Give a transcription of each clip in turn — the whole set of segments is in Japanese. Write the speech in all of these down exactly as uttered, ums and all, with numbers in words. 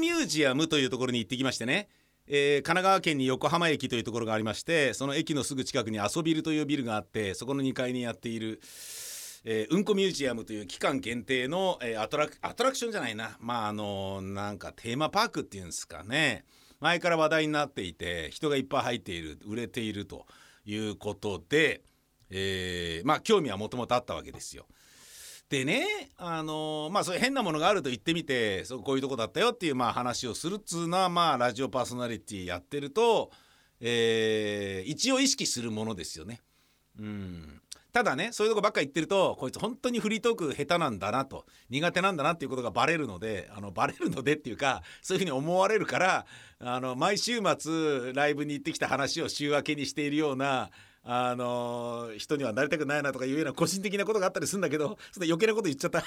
ミュージアムというところに行ってきましてね、えー、神奈川県に横浜駅というところがありまして、その駅のすぐ近くにアソビルというビルがあって、そこのにかいにやっている、えー、うんこミュージアムという期間限定の、えー、アトラク、アトラクションじゃないな、まああのー、なんかテーマパークっていうんですかね、前から話題になっていて人がいっぱい入っている、売れているということで、えー、まあ興味はもともとあったわけですよ。でね、あのー、まあそういう変なものがあると言ってみて、そうこういうとこだったよっていうまあ話をするっつうのは、まあラジオパーソナリティやってると、えー、一応意識するものですよね。うん。ただね、そういうとこばっか言ってると、こいつ本当にフリートーク下手なんだなと、苦手なんだなっていうことがバレるので、あのバレるのでっていうか、そういうふうに思われるから、あの毎週末ライブに行ってきた話を週明けにしているような、あのー、人にはなりたくないなとかいうような個人的なことがあったりするんだけど、そんな余計なこと言っちゃった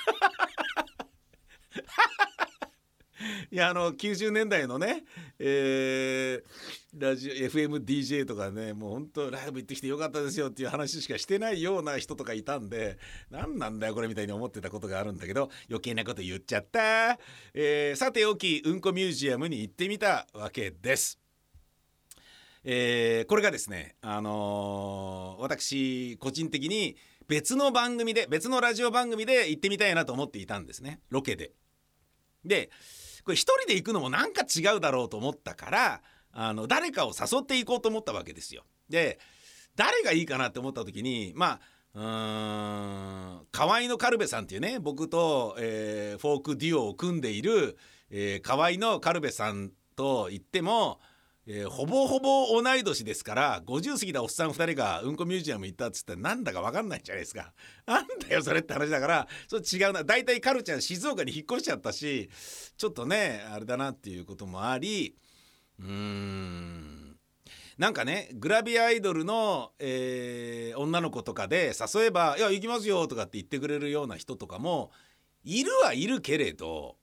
いや、あのきゅうじゅうねんだいのね、えー、ラジオ エフエムディージェー とかね、もう本当ライブ行ってきてよかったですよっていう話しかしてないような人とかいたんで、何なんだよこれみたいに思ってたことがあるんだけど、余計なこと言っちゃった、えー、さておきうんこミュージアムに行ってみたわけです。えー、これがですね、あのー、私個人的に別の番組で、別のラジオ番組で行ってみたいなと思っていたんですね、ロケで。でこれ一人で行くのもなんか違うだろうと思ったから、あの誰かを誘っていこうと思ったわけですよ。で誰がいいかなって思った時に、まあうーん河合のカルベさんっていうね、僕と、えー、フォークデュオを組んでいる、えー、河合のカルベさんと言っても、えー、ほぼほぼ同い年ですから、ごじゅう過ぎたおっさんふたりがうんこミュージアム行ったっつってなんだか分かんないじゃないですか。なんだよそれって話だから、それ違うな、だいたいカルちゃん静岡に引っ越しちゃったし、ちょっとねあれだなっていうこともあり、うーんなんかね、グラビアアイドルの、えー、女の子とかで誘えば「いや行きますよ」とかって言ってくれるような人とかもいるはいるけれど、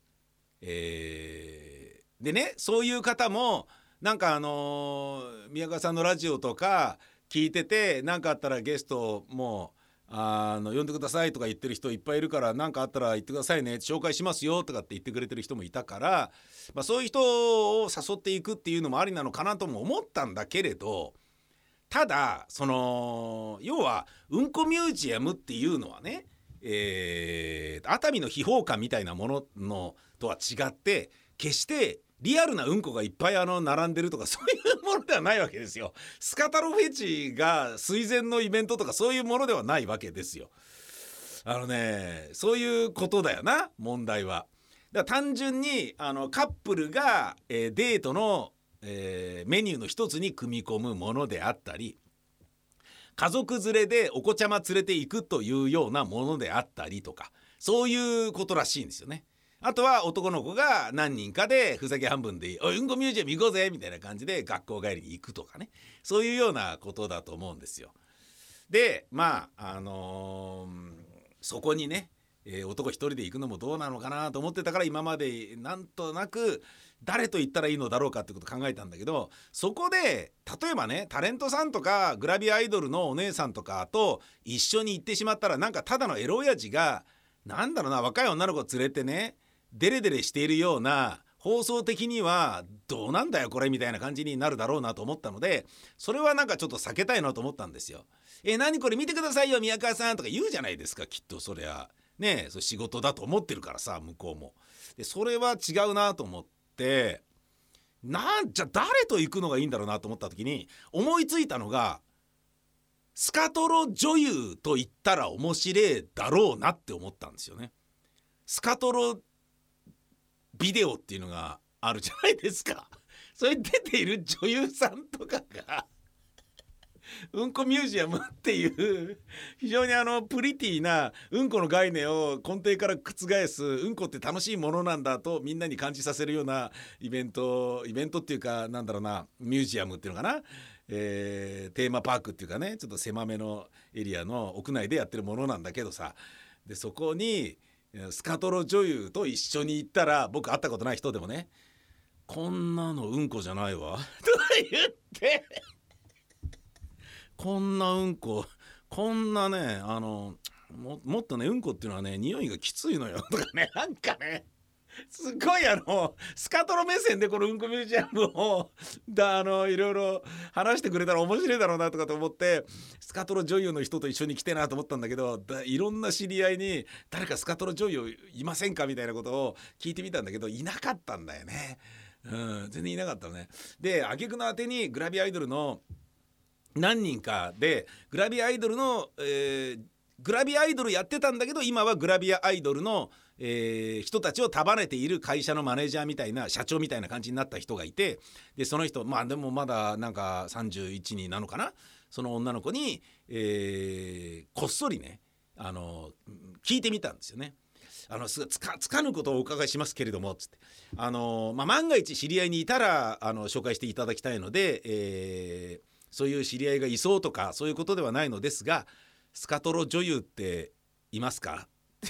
えー、でね、そういう方もなんかあのー、宮川さんのラジオとか聞いてて、何かあったらゲストもあの呼んでくださいとか言ってる人いっぱいいるから、何かあったら言ってくださいね、紹介しますよとかって言ってくれてる人もいたから、まあ、そういう人を誘っていくっていうのもありなのかなとも思ったんだけれど、ただその要はうんこミュージアムっていうのはね、えー、熱海の秘宝館みたいなもののとは違って、決してリアルなうんこがいっぱいあの並んでるとかそういうものではないわけですよ。スカタロフェチが垂涎のイベントとかそういうものではないわけですよ。あのね、そういうことだよな、問題は。だから単純にあのカップルが、えー、デートの、えー、メニューの一つに組み込むものであったり、家族連れでお子ちゃま連れて行くというようなものであったりとか、そういうことらしいんですよね。あとは男の子が何人かでふざけ半分で「おいうんこミュージアム行こうぜ」みたいな感じで学校帰りに行くとかね、そういうようなことだと思うんですよ。でまああのー、そこにね、えー、男一人で行くのもどうなのかなと思ってたから、今までなんとなく誰と言ったらいいのだろうかってこと考えたんだけど、そこで例えばね、タレントさんとかグラビアアイドルのお姉さんとかと一緒に行ってしまったら、なんかただのエロ親父がなんだろうな、若い女の子を連れてねデレデレしているような、放送的にはどうなんだよこれみたいな感じになるだろうなと思ったので、それはなんかちょっと避けたいなと思ったんですよ。え何これ見てくださいよ宮川さんとか言うじゃないですか、きっとそりゃねえ、それ仕事だと思ってるからさ、向こうも。でそれは違うなと思って、なんじゃ誰と行くのがいいんだろうなと思った時に思いついたのが、スカトロ女優と言ったら面白いだろうなって思ったんですよね。スカトロビデオっていうのがあるじゃないですか。それに出ている女優さんとかがうんこミュージアムっていう非常にあのプリティなうんこの概念を根底から覆す、うんこって楽しいものなんだとみんなに感じさせるようなイベントイベントっていうか、なんだろうな、ミュージアムっていうのかな、えー、テーマパークっていうかね、ちょっと狭めのエリアの屋内でやってるものなんだけどさ、でそこにスカトロ女優と一緒に行ったら、僕会ったことない人でもね、こんなのうんこじゃないわとか言ってこんなうんここんなね、あの も, もっとねうんこっていうのはね匂いがきついのよとかね、なんかねすごいあのスカトロ目線でこのうんこミュージアムをだあのいろいろ話してくれたら面白いだろうなとかと思ってスカトロ女優の人と一緒に来てなと思ったんだけど、だいろんな知り合いに誰かスカトロ女優いませんかみたいなことを聞いてみたんだけどいなかったんだよね。うん、全然いなかったのね。で挙句の果てにグラビアアイドルの何人かでグラビアアイドルの、えー、グラビアアイドルやってたんだけど今はグラビアアイドルのえー、人たちを束ねている会社のマネージャーみたいな社長みたいな感じになった人がいて、でその人まあでもまだなんかさんじゅういちになのかな、その女の子に、えー、こっそりねあの聞いてみたんですよね。あのつかつかぬことをお伺いしますけれどもつってあの、まあ、万が一知り合いにいたらあの紹介していただきたいので、えー、そういう知り合いがいそうとかそういうことではないのですがスカトロ女優っていますか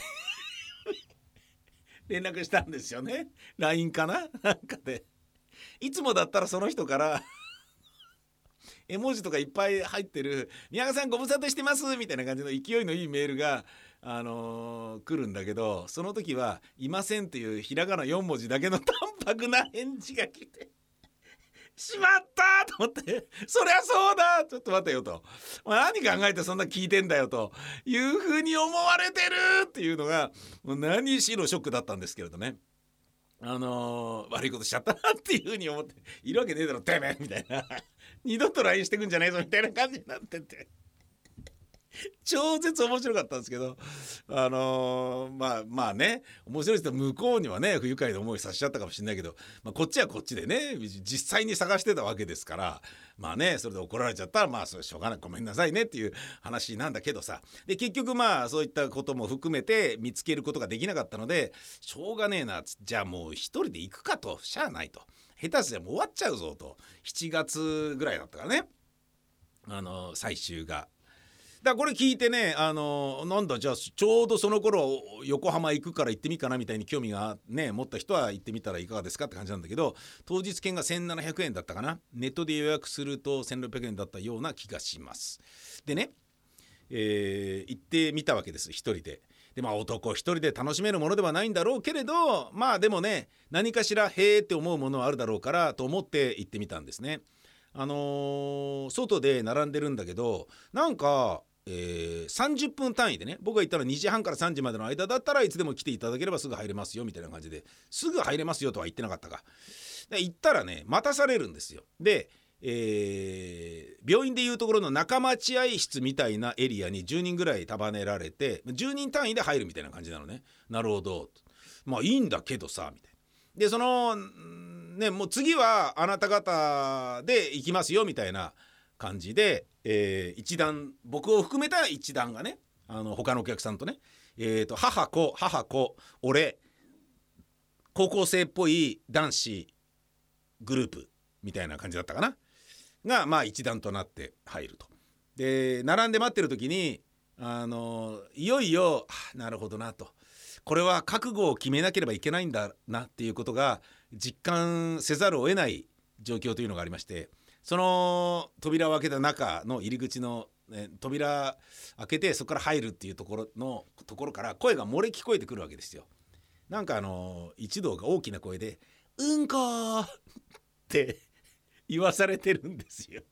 連絡したんですよね。 ライン かななんかでいつもだったらその人から絵文字とかいっぱい入ってる宮川さんご無沙汰してますみたいな感じの勢いのいいメールが、あのー、来るんだけど、その時はいませんっていうひらがなよん文字だけの淡白な返事が来てしまったと思ってそりゃそうだちょっと待てよと、まあ、何考えてそんな聞いてんだよというふうに思われてるっていうのがもう何しろショックだったんですけれどね。あのー、悪いことしちゃったなっていうふうに思っているわけねえだろてめえみたいな二度と ライン してくんじゃねえぞみたいな感じになってて超絶面白かったんですけど、あのー、まあまあね面白い人は向こうにはね不愉快な思いさせちゃったかもしれないけど、まあ、こっちはこっちでね実際に探してたわけですからまあねそれで怒られちゃったらまあそれしょうがないごめんなさいねっていう話なんだけどさ、で結局まあそういったことも含めて見つけることができなかったのでしょうがねえな、じゃあもう一人で行くかと、しゃあないと、下手すりゃもう終わっちゃうぞと、しちがつぐらいだったからねあの最終が。だからこれ聞いてねあのなんだじゃあちょうどその頃横浜行くから行ってみっかなみたいに興味がね持った人は行ってみたらいかがですかって感じなんだけど、当日券がせんななひゃくえんだったかな、ネットで予約するとせんろっぴゃくえんだったような気がします。でね、えー、行ってみたわけです一人で。でまあ男一人で楽しめるものではないんだろうけれど、まあでもね何かしらへーって思うものはあるだろうからと思って行ってみたんですね。あのー、外で並んでるんだけどなんかえー、さんじゅっぷん単位でね、僕が行ったらにじはんからさんじまでの間だったらいつでも来ていただければすぐ入れますよみたいな感じで、すぐ入れますよとは言ってなかったか。で行ったらね待たされるんですよ。で、えー、病院でいうところの中待合室みたいなエリアにじゅうにんぐらい束ねられてじゅうにん単位で入るみたいな感じなのね。なるほど、まあいいんだけどさみたいな。でそのねもう次はあなた方で行きますよみたいな感じで、えー、一団僕を含めた一団がねあの他のお客さんとね、えー、と母子母子俺高校生っぽい男子グループみたいな感じだったかながまあ一団となって入ると。で並んで待ってる時にあのいよいよなるほどなと、これは覚悟を決めなければいけないんだなっていうことが実感せざるを得ない状況というのがありまして、その扉を開けた中の入り口の、ね、扉開けてそこから入るっていうところのところから声が漏れ聞こえてくるわけですよ。なんかあの一同が大きな声でうんこーって言わされてるんですよ。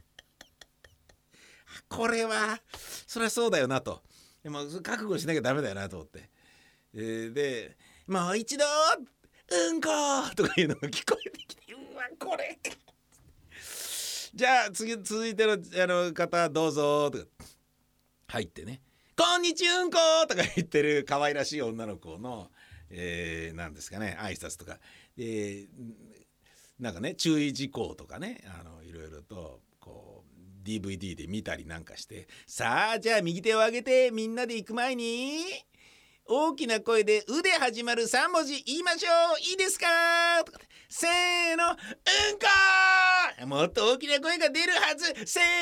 これはそりゃそうだよなと、でも覚悟しなきゃダメだよなと思って、えー、でもう一度うんこーとかいうのが聞こえてきて、うわこれじゃあ次続いての、あの方どうぞとか入ってね、こんにちうんことか言ってる可愛らしい女の子の、えー、なんですかね挨拶とかでなんかね注意事項とかねあのいろいろとこう ディーブイディー で見たりなんかして、さあじゃあ右手を上げてみんなで行く前に大きな声で「う」で始まるさん文字言いましょう、いいですかとかせーのうんこー、もっと大きな声が出るはず、せー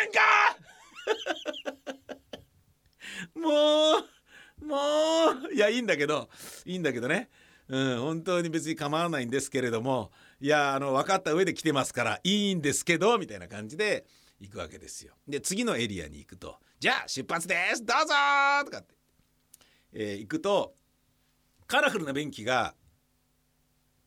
のうんこーもうもういやいいんだけどいいんだけどね、うん、本当に別に構わないんですけれども、いやあの分かった上で来てますからいいんですけどみたいな感じで行くわけですよ。で次のエリアに行くとじゃあ出発ですどうぞとかって、えー、行くとカラフルな便器が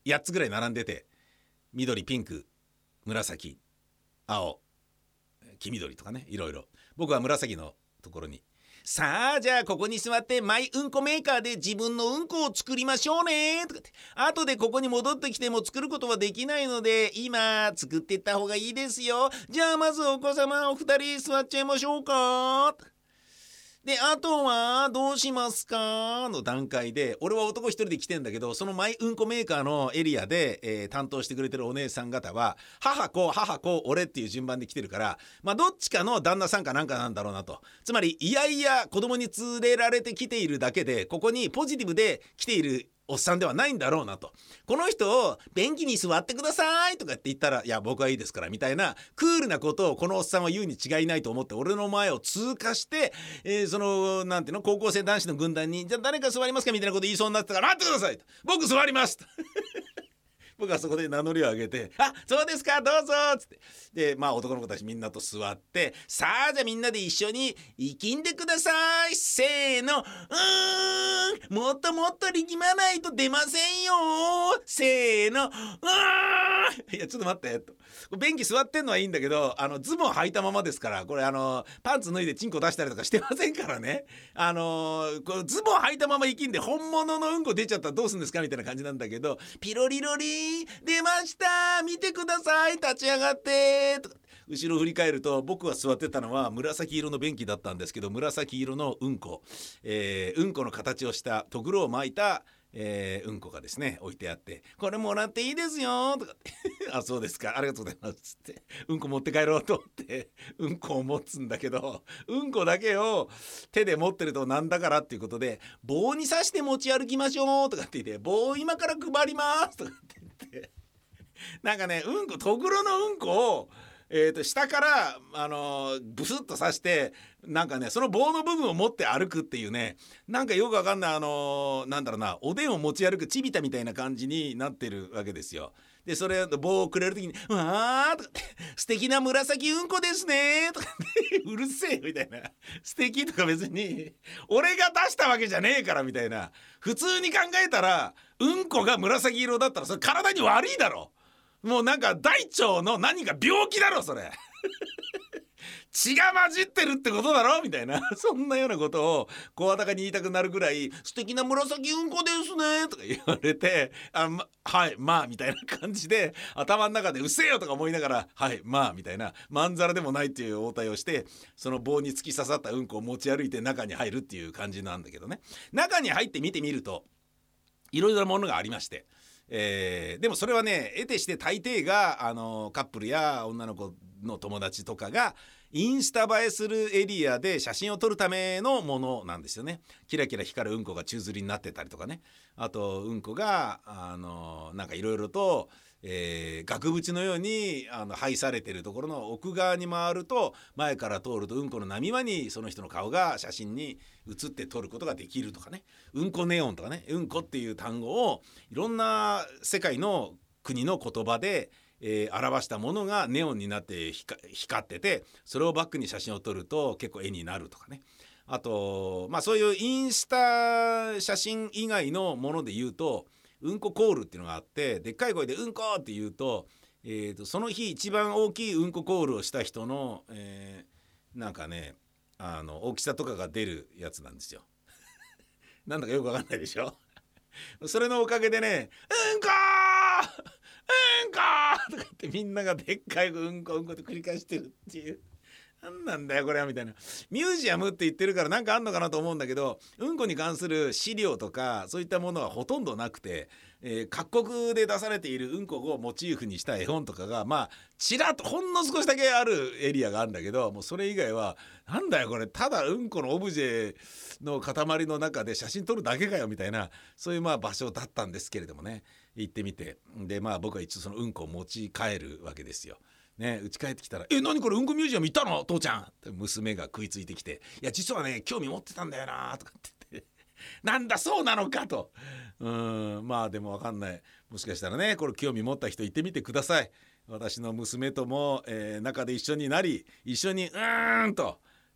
やっつぐらい並んでて、緑、ピンク、紫、青、黄緑とかね、いろいろ。僕は紫のところに、さあじゃあここに座ってマイうんこメーカーで自分のうんこを作りましょうねとかって、後でここに戻ってきても作ることはできないので今作っていった方がいいですよ。じゃあまずお子様お二人座っちゃいましょうか。であとはどうしますかの段階で、俺は男一人で来てんだけど、そのマイうんこメーカーのエリアで、えー、担当してくれてるお姉さん方は母子母子俺っていう順番で来てるから、まあどっちかの旦那さんかなんかなんだろうなと。つまりいやいや子供に連れられてきているだけで、ここにポジティブで来ているおっさんではないんだろうなと。この人を便器に座ってくださいとかって言ったら、いや僕はいいですからみたいなクールなことをこのおっさんは言うに違いないと思って、俺の前を通過して、えー、そのなんていうの、高校生男子の軍団に、じゃあ誰か座りますかみたいなこと言いそうになってたから、待ってくださいと、僕座りますと僕はそこで名乗りを上げて、あ、そうですかどうぞっつって、でまあ男の子たちみんなと座って、さあじゃあみんなで一緒に生きんでください、せーの、うーんもっともっと力まないと出ませんよ、せーの、うーんいやちょっと待ってと、便器座ってんのはいいんだけど、あのズボン履いたままですから、これあのパンツ脱いでチンコ出したりとかしてませんからね。あのこうズボン履いたまま生きんで本物のうんこ出ちゃったらどうするんですかみたいな感じなんだけど、ピロリロリ出ました見てください立ち上がってとか、後ろ振り返ると僕が座ってたのは紫色の便器だったんですけど、紫色のうんこ、えー、うんこの形をしたとぐろを巻いたえー、うんこがですね置いてあって、これもらっていいですよとかってあ、そうですかありがとうございますつって、うんこ持って帰ろうと思ってうんこを持つんだけど、うんこだけを手で持ってるとなんだからっていうことで、棒に刺して持ち歩きましょうとかって言って、棒を今から配りますとかって言って、なんかね、うんこ、とぐろのうんこをえー、と下からあのー、ブスッと刺して、なんかねその棒の部分を持って歩くっていうね、なんかよくわかんない、あのー、なんだろうな、おでんを持ち歩くチビタみたいな感じになってるわけですよ。でそれ棒をくれる時に「うわー」とかって「素敵な紫うんこですね」とかってうるせえみたいな、素敵とか別に俺が出したわけじゃねえからみたいな、普通に考えたらうんこが紫色だったらそれ体に悪いだろ、もうなんか大腸の何か病気だろそれ血が混じってるってことだろみたいなそんなようなことを声高に言いたくなるぐらい、素敵な紫うんこですねとか言われて、あ、ま、はいまあみたいな感じで頭の中でうっせえよとか思いながら、はいまあみたいな、まんざらでもないっていう応対をして、その棒に突き刺さったうんこを持ち歩いて中に入るっていう感じなんだけどね。中に入って見てみるといろいろなものがありまして、えー、でもそれはね得てして大抵があのカップルや女の子の友達とかがインスタ映えするエリアで写真を撮るためのものなんですよね。キラキラ光るうんこが宙吊りになってたりとかね、あとうんこがあのなんかいろいろと、えー、額縁のようにあの配されてるところの奥側に回ると、前から通るとうんこの波間にその人の顔が写真に写って撮ることができるとかね、うんこネオンとかね、うんこっていう単語をいろんな世界の国の言葉でえー、表したものがネオンになって光ってて、それをバックに写真を撮ると結構絵になるとかね。あとまあそういうインスタ写真以外のもので言うと、うんこコールっていうのがあって、でっかい声でうんこって言うと、えー、とその日一番大きいうんこコールをした人の、えー、なんかねあの大きさとかが出るやつなんですよなんだかよくわかんないでしょそれのおかげでね、うんこーうんこーとかってみんながでっかいうんこうんこって繰り返してるっていう、なんなんだよこれはみたいな。ミュージアムって言ってるからなんかあんのかなと思うんだけど、うんこに関する資料とかそういったものはほとんどなくて、えー、各国で出されているうんこをモチーフにした絵本とかがまあちらっとほんの少しだけあるエリアがあるんだけど、もうそれ以外はなんだよこれ、ただうんこのオブジェの塊の中で写真撮るだけかよみたいな、そういうまあ場所だったんですけれどもね、行ってみて、でまあ僕は一応そのうんこを持ち帰るわけですよ。ね、家帰ってきたら「え何これうんこミュージアム行ったの父ちゃん」って娘が食いついてきて「いや実はね興味持ってたんだよな」とかって言ってなんだそうなのかと。うーんまあでも分かんない、もしかしたらねこれ興味持った人行ってみてください。私の娘とも、えー、中で一緒になり一緒にうーんと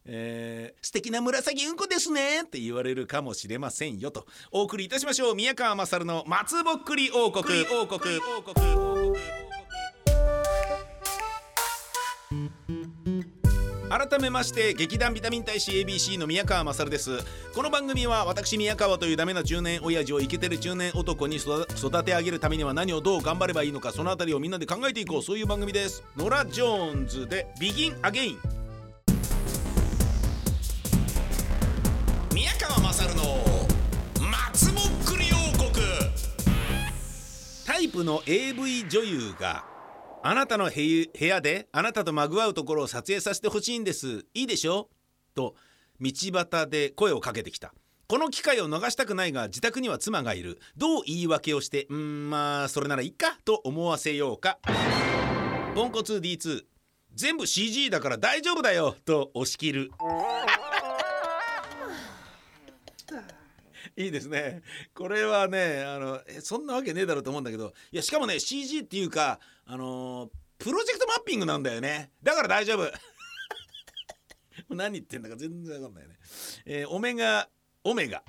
えー、素敵な紫うんこですねって言われるかもしれませんよと。お送りいたしましょう。宮川勝の松ぼっくり王国王国王国。改めまして劇団ビタミン大使 エービーシー の宮川勝です。この番組は私宮川というダメな中年親父をイケてる中年男に育て上げるためには何をどう頑張ればいいのか、そのあたりをみんなで考えていこう、そういう番組です。ノラ・ジョーンズでビギンアゲイン。宮川勝の松ぼっくり王国。タイプの エーブイ 女優があなたの部屋であなたとまぐわうところを撮影させてほしいんです、いいでしょと道端で声をかけてきた。この機会を逃したくないが自宅には妻がいる。どう言い訳をしてうーんまあそれならいいかと思わせようか。ポンコツ ディーツー 全部 シージー だから大丈夫だよと押し切る。いいですね。これはね、あのえそんなわけねえだろうと思うんだけど、いやしかもね シージー っていうか、あのー、プロジェクトマッピングなんだよね。だから大丈夫。何言ってんだか全然わかんないね。えー、オメガオメガ。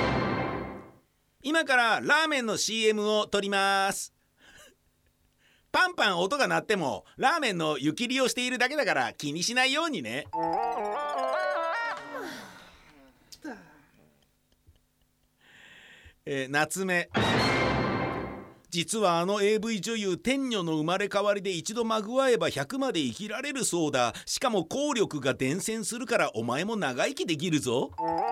今からラーメンの シーエム を撮ります。パンパン音が鳴ってもラーメンの湯切りをしているだけだから気にしないようにね。えー、夏目。実はあの エーブイ 女優天女の生まれ変わりで一度まぐわえばひゃくまで生きられるそうだ。しかも効力が伝染するからお前も長生きできるぞ。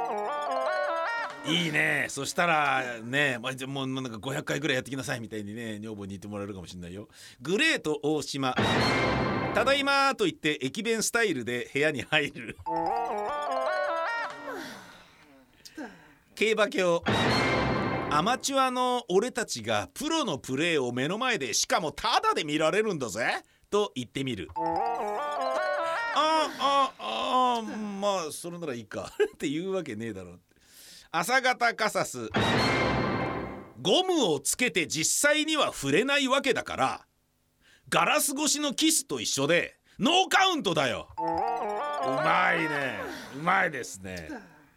いいね。そしたらね、もうなんかごひゃっかいぐらいやってきなさいみたいにね、女房に言ってもらえるかもしれないよ。グレート大島。ただいまと言って駅弁スタイルで部屋に入る。競馬卿。アマチュアの俺たちがプロのプレーを目の前でしかもタダで見られるんだぜと言ってみる。ああああまあそれならいいかっていうわけねえだろ。朝方カサス。ゴムをつけて実際には触れないわけだからガラス越しのキスと一緒でノーカウントだよ。うまいね、うまいですね。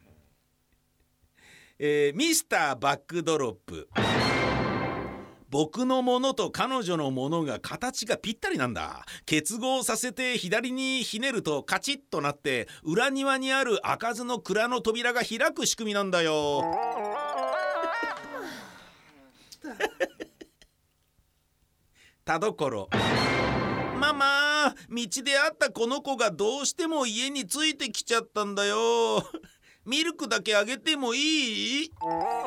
えー、ミスターバックドロップ。僕のものと彼女のものが形がぴったりなんだ。結合させて左にひねるとカチッとなって裏庭にある開かずの蔵の扉が開く仕組みなんだよ。田所。ママ、道で会ったこの子がどうしても家についてきちゃったんだよ。ミルクだけあげてもいい？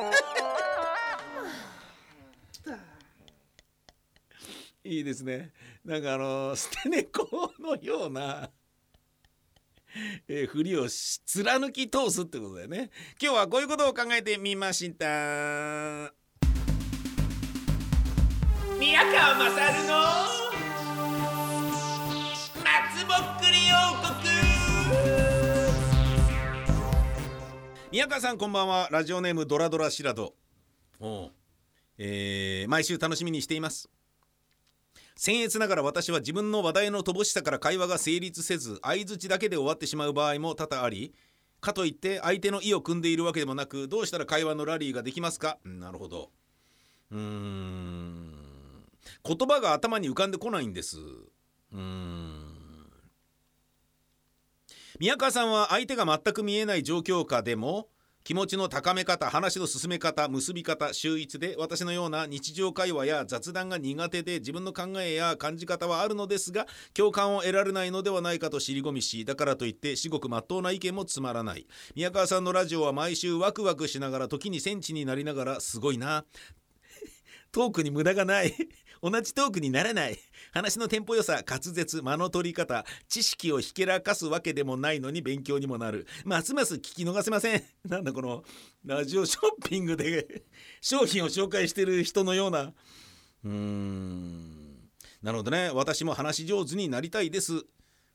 いいですね。なんかあの捨て猫のような、えー、ふりを貫き通すってことだよね。今日はこういうことを考えてみました。宮川勝の松ぼっくり王国。宮川さんこんばんは。ラジオネームドラドラシラド。おう、えー、毎週楽しみにしています。僭越ながら私は自分の話題の乏しさから会話が成立せず相槌だけで終わってしまう場合も多々あり、かといって相手の意を組んでいるわけでもなく、どうしたら会話のラリーができますか？なるほど。うーん、言葉が頭に浮かんでこないんです。うーん、宮川さんは相手が全く見えない状況下でも気持ちの高め方、話の進め方、結び方、秀逸で、私のような日常会話や雑談が苦手で自分の考えや感じ方はあるのですが共感を得られないのではないかと尻込みし、だからといって至極真っ当な意見もつまらない。宮川さんのラジオは毎週ワクワクしながら時にセンチになりながらすごいなトークに無駄がない同じトークにならない、話のテンポ良さ、滑舌、間の取り方、知識をひけらかすわけでもないのに勉強にもなる。ますます聞き逃せません。なんだこのラジオショッピングで商品を紹介してる人のような。うーん、なるほどね。私も話し上手になりたいです。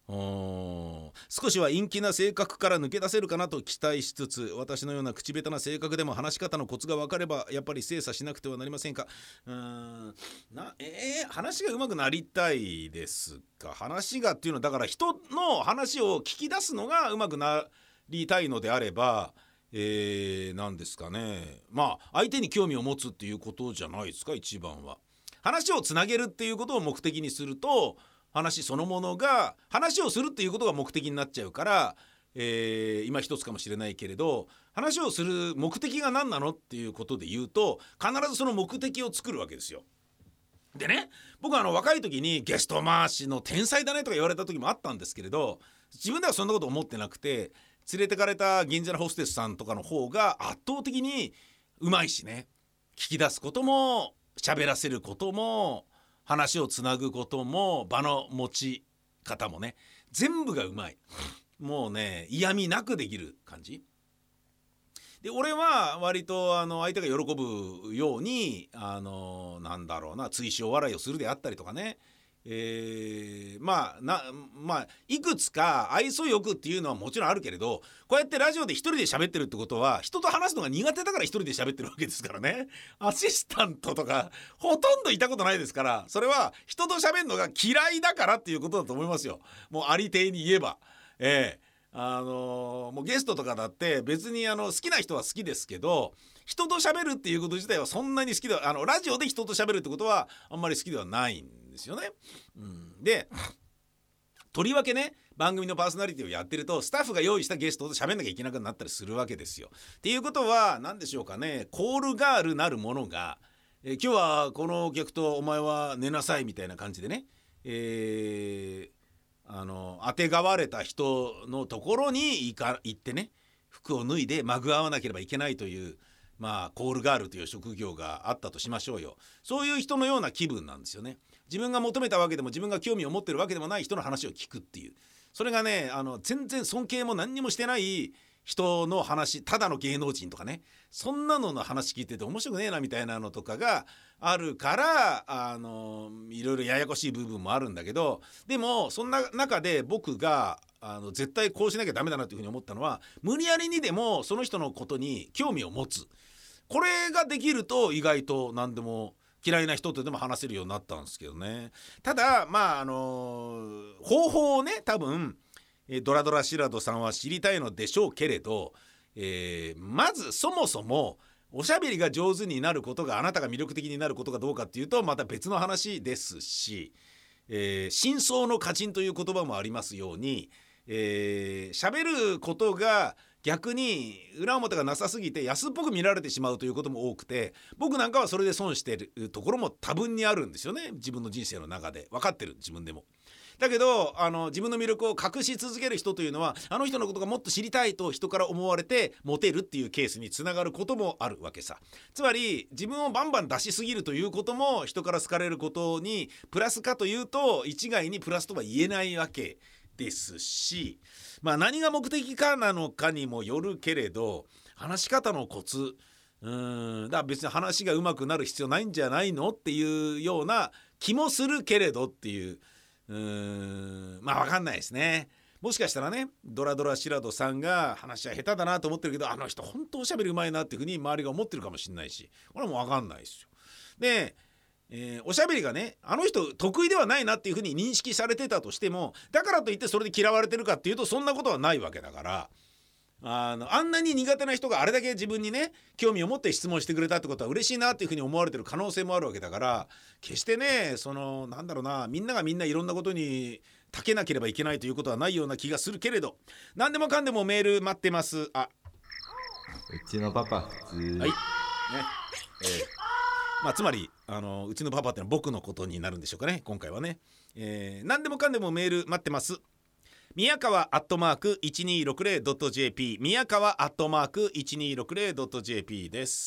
少しは陰気な性格から抜け出せるかなと期待しつつ、私のような口下手な性格でも話し方のコツが分かればやっぱり精査しなくてはなりませんか。うーんなえー、話が上手くなりたいですか。話がっていうのはだから人の話を聞き出すのが上手くなりたいのであれば、えー、何ですかね、まあ相手に興味を持つっていうことじゃないですか。一番は話をつなげるっていうことを目的にすると、話そのものが話をするっていうことが目的になっちゃうから、えー、今一つかもしれないけれど、話をする目的が何なのっていうことで言うと、必ずその目的を作るわけですよ。でね、僕はあの若い時にゲスト回しの天才だねとか言われた時もあったんですけれど、自分ではそんなこと思ってなくて、連れてかれた銀座のホステスさんとかの方が圧倒的にうまいしね、聞き出すことも喋らせることも話をつなぐことも場の持ち方もね、全部がうまい。もうね、嫌味なくできる感じで、俺は割とあの相手が喜ぶように、あのなんだろうな、追笑笑いをするであったりとかね、えー、まあなまあいくつか愛想よくっていうのはもちろんあるけれど、こうやってラジオで一人で喋ってるってことは、人と話すのが苦手だから一人で喋ってるわけですからね。アシスタントとかほとんどいたことないですから、それは人と喋るのが嫌いだからっていうことだと思いますよ。もうありていに言えば、えーあのー、もうゲストとかだって別にあの好きな人は好きですけど、人と喋るっていうこと自体はそんなに好きでは、あのラジオで人と喋るってことはあんまり好きではないんですよね。うん、でとりわけね、番組のパーソナリティをやってるとスタッフが用意したゲストと喋んなきゃいけなくなったりするわけですよ。っていうことは何でしょうかね、コールガールなるものが、えー、今日はこの客とお前は寝なさいみたいな感じでね、えーあのあてがわれた人のところに行か行ってね、服を脱いでまぐわわなければいけないという、まあコールガールという職業があったとしましょうよ。そういう人のような気分なんですよね。自分が求めたわけでも自分が興味を持ってるわけでもない人の話を聞くっていう、それがね、あの全然尊敬も何にもしてない人の話、ただの芸能人とかね、そんなのの話聞いてて面白くねえなみたいなのとかがあるから、あのいろいろややこしい部分もあるんだけど、でもそんな中で僕があの絶対こうしなきゃダメだなというふうに思ったのは、無理やりにでもその人のことに興味を持つ、これができると意外と何でも嫌いな人とでも話せるようになったんですけどね。ただまああの方法をね、多分ドラドラシラドさんは知りたいのでしょうけれど、えー、まずそもそもおしゃべりが上手になることがあなたが魅力的になることかどうかっていうとまた別の話ですし、えー、真相の歌人という言葉もありますように、えー、しゃべることが逆に裏表がなさすぎて安っぽく見られてしまうということも多くて、僕なんかはそれで損しているところも多分にあるんですよね。自分の人生の中で分かってる、自分でも。だけどあの自分の魅力を隠し続ける人というのは、あの人のことがもっと知りたいと人から思われてモテるっていうケースにつながることもあるわけさ。つまり自分をバンバン出しすぎるということも人から好かれることにプラスかというと一概にプラスとは言えないわけですし、まあ何が目的かなのかにもよるけれど、話し方のコツ、うーんだから別に話が上手くなる必要ないんじゃないのっていうような気もするけれどっていう、うーんまあ分かんないですね。もしかしたらね、ドラドラシラドさんが話は下手だなと思ってるけど、あの人本当おしゃべりうまいなっていうふうに周りが思ってるかもしれないし、これはもう分かんないですよ。でえー、おしゃべりがね、あの人得意ではないなっていうふうに認識されてたとしても、だからといってそれで嫌われてるかっていうとそんなことはないわけだから、あのあんなに苦手な人があれだけ自分にね興味を持って質問してくれたってことは嬉しいなっていうふうに思われてる可能性もあるわけだから、決してね、そのなんだろうな、みんながみんないろんなことに長けなければいけないということはないような気がするけれど、何でもかんでもメール待ってます。あ、 うちのパパ普通。はいね、 えーまあ、つまりあのうちのパパってのは僕のことになるんでしょうかね、今回はね。えー、何でもかんでもメール待ってます。宮川アットマーク いちにーろくぜろドットジェーピー 宮川アットマーク いちにーろくぜろドットジェーピー です。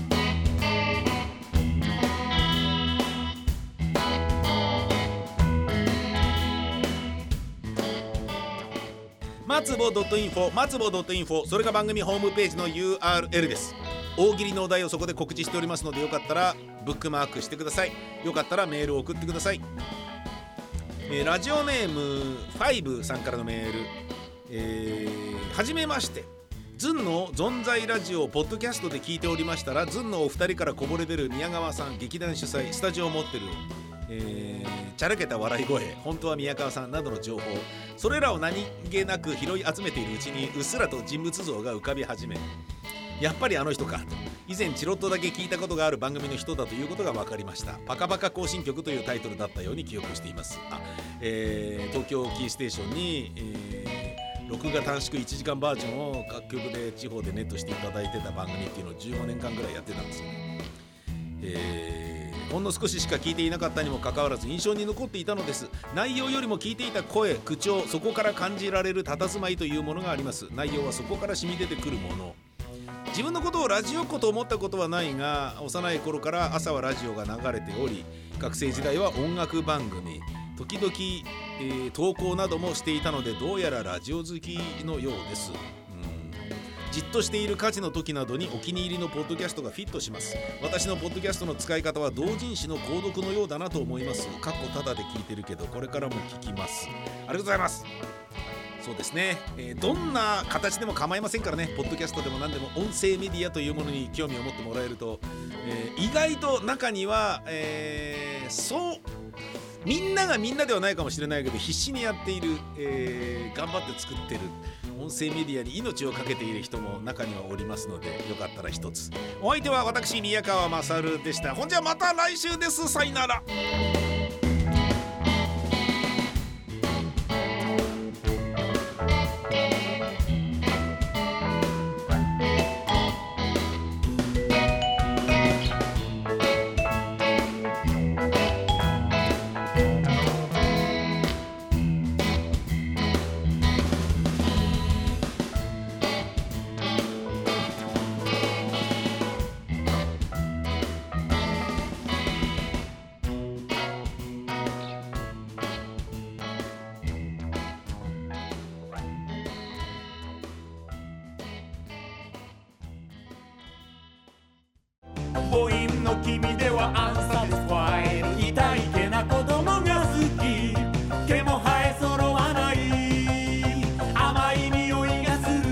松ぼ .info 松ぼ .info、 それが番組ホームページの ユーアールエル です。大喜利のお題をそこで告知しておりますので、よかったらブックマークしてください。よかったらメールを送ってください。 えー、ラジオネームファイブさんからのメール、えー、はじめまして。ズンの存在ラジオをポッドキャストで聞いておりましたら、ズンのお二人からこぼれ出る宮川さん劇団主催スタジオを持ってる、えー、チャラけた笑い声、本当は宮川さんなどの情報、それらを何気なく拾い集めているうちにうっすらと人物像が浮かび始め、やっぱりあの人かと以前チロッとだけ聞いたことがある番組の人だということが分かりました。パカパカ行進曲というタイトルだったように記憶しています。あ、えー、東京キーステーションに、えー、録画短縮いちじかんバージョンを各局で地方でネットしていただいてた番組っていうのをじゅうごねんかんぐらいやってたんですよね。えー、ほんの少ししか聞いていなかったにもかかわらず印象に残っていたのです。内容よりも聞いていた声、口調、そこから感じられる佇まいというものがあります。内容はそこから染み出てくるもの。自分のことをラジオっ子と思ったことはないが、幼い頃から朝はラジオが流れており、学生時代は音楽番組、時々、えー、投稿などもしていたので、どうやらラジオ好きのようです。うん、じっとしている家事の時などにお気に入りのポッドキャストがフィットします。私のポッドキャストの使い方は同人誌の購読のようだなと思います。かっこただで聞いてるけど、これからも聞きます。ありがとうございます。そうですね、えー、どんな形でも構いませんからね。ポッドキャストでも何でも音声メディアというものに興味を持ってもらえると、えー、意外と中には、えー、そうみんながみんなではないかもしれないけど必死にやっている、えー、頑張って作ってる音声メディアに命をかけている人も中にはおりますので、よかったら一つ。お相手は私宮川勝でした。ほんじゃまた来週です。さよなら。 母音の君ではアンサティスファイル、痛いけな子供が好き、毛も生え揃わない甘い匂いがする。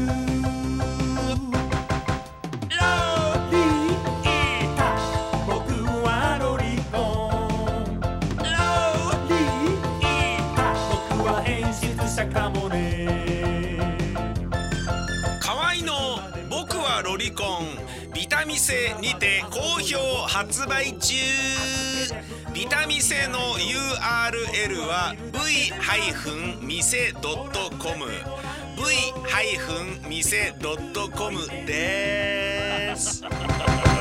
ロリータ、僕はロリコン。ロリータ、僕は演出者かもね。 河合の僕はロリコン、ビタミセにて好評発売中。ビタミセの ユーアールエル は ブイ ミセ ドット コム ブイ ミセ ドット コム です。